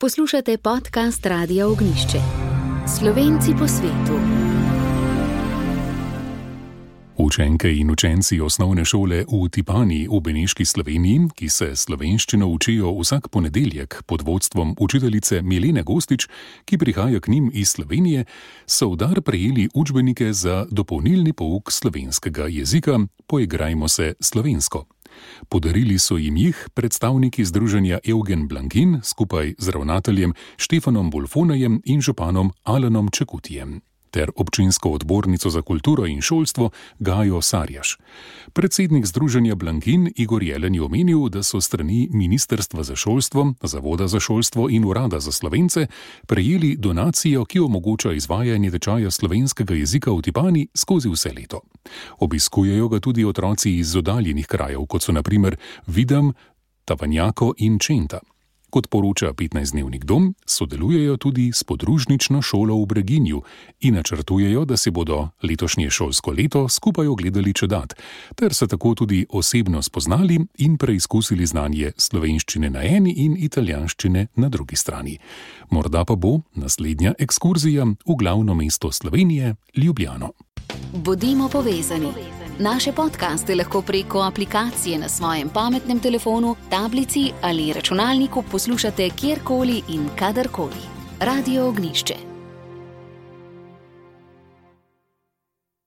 Poslušate podcast Radia Ognjišče. Slovenci po svetu. Učenke in učenci osnovne šole v Tipani v Beneški Sloveniji, ki se slovenščino učijo vsak ponedeljek pod vodstvom učiteljice Milene Gostič, ki prihaja k njim iz Slovenije, so v dar prejeli učbenike za dopolnilni pouk slovenskega jezika Poigrajmo se slovensko. Podarili so jim jih predstavniki združenja Eugen Blankin skupaj z ravnateljem Štefanom Bolfonejem in županom Alanom Čekutijem ter občinsko odbornico za kulturo in šolstvo Gajo Sarjaš. Predsednik združenja Blankin Igor Jelen je omenil, da so strani Ministrstva za šolstvo, Zavoda za šolstvo in Urada za Slovence prejeli donacijo, ki omogoča izvajanje tečaja slovenskega jezika v Tipani skozi vse leto. Obiskujejo ga tudi otroci iz oddaljenih krajev, kot so na primer Videm, Tavanjako in Čenta. Kot poroča 15-dnevnik Dom, sodelujejo tudi s podružnično šolo v Breginju in načrtujejo, da se bodo letošnje šolsko leto skupaj ogledali čedat, ter se tako tudi osebno spoznali in preizkusili znanje slovenščine na eni in italijanščine na drugi strani. Morda pa bo naslednja ekskurzija v glavno mesto Slovenije, Ljubljano. Bodimo povezani. Naše podcaste lahko preko aplikacije na svojem pametnem telefonu, tablici ali računalniku poslušate kjerkoli in kadarkoli. Radio Ognjišče.